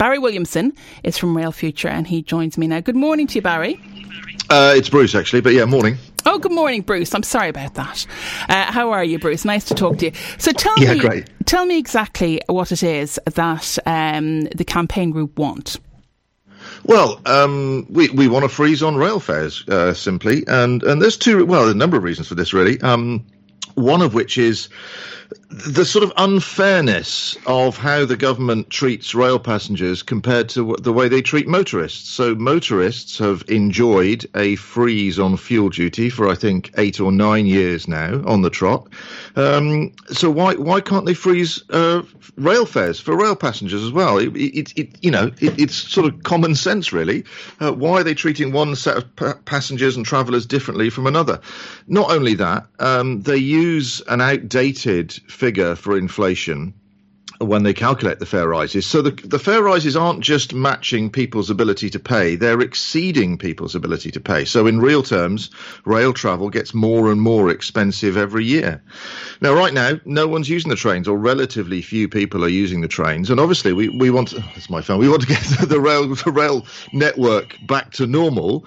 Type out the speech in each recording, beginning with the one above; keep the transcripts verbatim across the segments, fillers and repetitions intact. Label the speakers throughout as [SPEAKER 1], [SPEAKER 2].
[SPEAKER 1] Barry Williamson is from Rail Future and he joins me now. Good morning to you, Barry.
[SPEAKER 2] Uh, it's Bruce, actually, but yeah, morning.
[SPEAKER 1] Oh, good morning, Bruce. I'm sorry about that. Uh, how are you, Bruce? Nice to talk to you. So tell
[SPEAKER 2] yeah,
[SPEAKER 1] me,
[SPEAKER 2] great.
[SPEAKER 1] tell me exactly what it is that um, the campaign group want.
[SPEAKER 2] Well, um, we, we want to freeze on rail fares, uh, simply. And, and there's two, well, a number of reasons for this, really. Um, one of which is the sort of unfairness of how the government treats rail passengers compared to the way they treat motorists. So motorists have enjoyed a freeze on fuel duty for, I think, eight or nine years now on the trot. Um, so why why can't they freeze uh, rail fares for rail passengers as well? It, it, it you know, it, it's sort of common sense, really. Uh, why are they treating one set of pa- passengers and travellers differently from another? Not only that, um, they use an outdated figure for inflation when they calculate the fare rises. So the, the fare rises aren't just matching people's ability to pay, they're exceeding people's ability to pay. So in real terms, rail travel gets more and more expensive every year. Now, right now, no one's using the trains, or relatively few people are using the trains. And obviously, we, we want, oh, that's my phone, we want to get the rail, the rail network back to normal.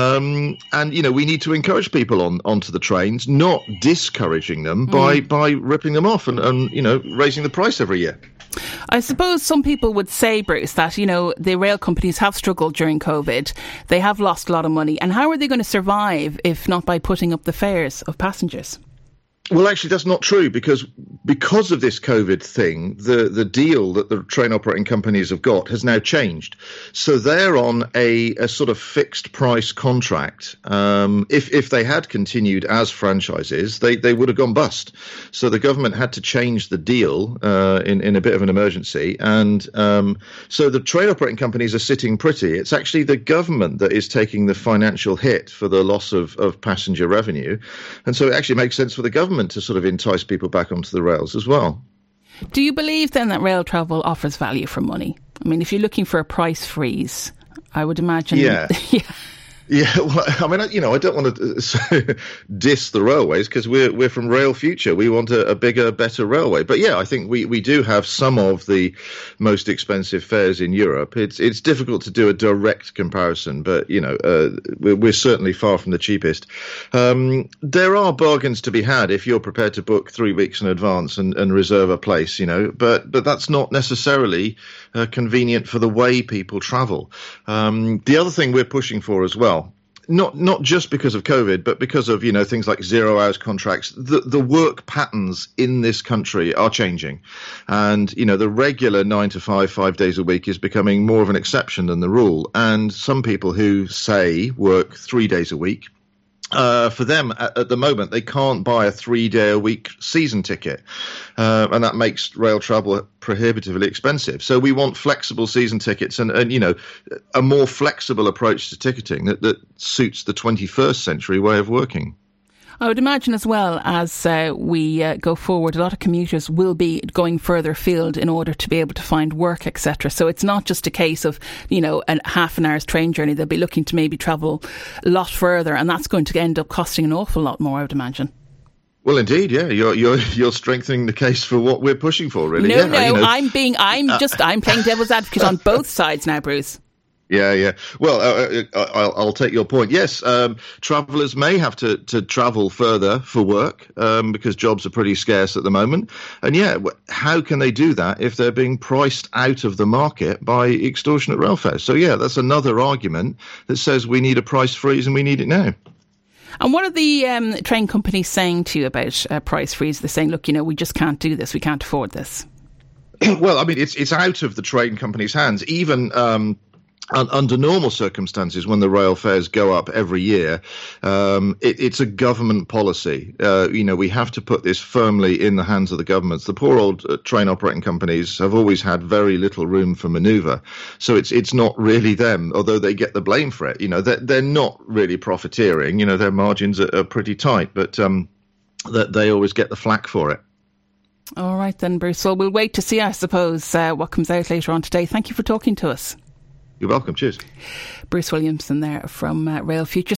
[SPEAKER 2] Um, and, you know, we need to encourage people on onto the trains, not discouraging them mm. by, by ripping them off and, and, you know, raising the price every year.
[SPEAKER 1] I suppose some people would say, Bruce, that, you know, the rail companies have struggled during COVID. They have lost a lot of money. And how are they going to survive if not by putting up the fares of passengers?
[SPEAKER 2] Well, actually, that's not true, because because of this COVID thing, the, the deal that the train operating companies have got has now changed. So they're on a, a sort of fixed price contract. Um, if if they had continued as franchises, they, they would have gone bust. So the government had to change the deal uh, in, in a bit of an emergency. And um, so the train operating companies are sitting pretty. It's actually the government that is taking the financial hit for the loss of, of passenger revenue. And so it actually makes sense for the government to sort of entice people back onto the rails as well.
[SPEAKER 1] Do you believe then that rail travel offers value for money? I mean, if you're looking for a price freeze, I would imagine...
[SPEAKER 2] Yeah.
[SPEAKER 1] yeah.
[SPEAKER 2] Yeah, well, I mean, you know, I don't want to diss the railways, because we're we're from Rail Future. We want a, a bigger, better railway. But yeah, I think we, we do have some of the most expensive fares in Europe. It's it's difficult to do a direct comparison, but you know, uh, we're, we're certainly far from the cheapest. Um, there are bargains to be had if you're prepared to book three weeks in advance and, and reserve a place. You know, but but that's not necessarily uh, convenient for the way people travel. Um, the other thing we're pushing for as well, Not not just because of COVID, but because of, you know, things like zero hours contracts. The the work patterns in this country are changing. And, you know, the regular nine to five, five days a week is becoming more of an exception than the rule. And some people who say work three days a week, Uh, for them, at, at the moment, they can't buy a three-day-a-week season ticket, uh, and that makes rail travel prohibitively expensive. So we want flexible season tickets and, and you know, a more flexible approach to ticketing that, that suits the twenty-first century way of working.
[SPEAKER 1] I would imagine as well, as uh, we uh, go forward, a lot of commuters will be going further afield in order to be able to find work, et cetera. So it's not just a case of, you know, a half an hour's train journey. They'll be looking to maybe travel a lot further, and that's going to end up costing an awful lot more, I would imagine.
[SPEAKER 2] Well, indeed, yeah, you're you're you're strengthening the case for what we're pushing for, really.
[SPEAKER 1] No,
[SPEAKER 2] yeah,
[SPEAKER 1] no,
[SPEAKER 2] you know.
[SPEAKER 1] I'm being, I'm uh, just, I'm playing devil's advocate on both sides now, Bruce.
[SPEAKER 2] Yeah, yeah. Well, uh, I'll, I'll take your point. Yes, um, travellers may have to, to travel further for work um, because jobs are pretty scarce at the moment. And yeah, how can they do that if they're being priced out of the market by extortionate rail fares? So yeah, that's another argument that says we need a price freeze and we need it now.
[SPEAKER 1] And what are the um, train companies saying to you about a price freeze? They're saying, look, you know, we just can't do this. We can't afford this.
[SPEAKER 2] Well, I mean, it's it's out of the train companies' hands. Even um under normal circumstances, when the rail fares go up every year, um, it, it's a government policy. Uh, you know, we have to put this firmly in the hands of the governments. The poor old uh, train operating companies have always had very little room for manoeuvre. So it's it's not really them, although they get the blame for it. You know, they're, they're not really profiteering. You know, their margins are, are pretty tight, but um, that they always get the flack for it.
[SPEAKER 1] All right then, Bruce. Well, we'll wait to see, I suppose, uh, what comes out later on today. Thank you for talking to us.
[SPEAKER 2] You're welcome. Cheers.
[SPEAKER 1] Bruce Williamson there from uh, Rail Future.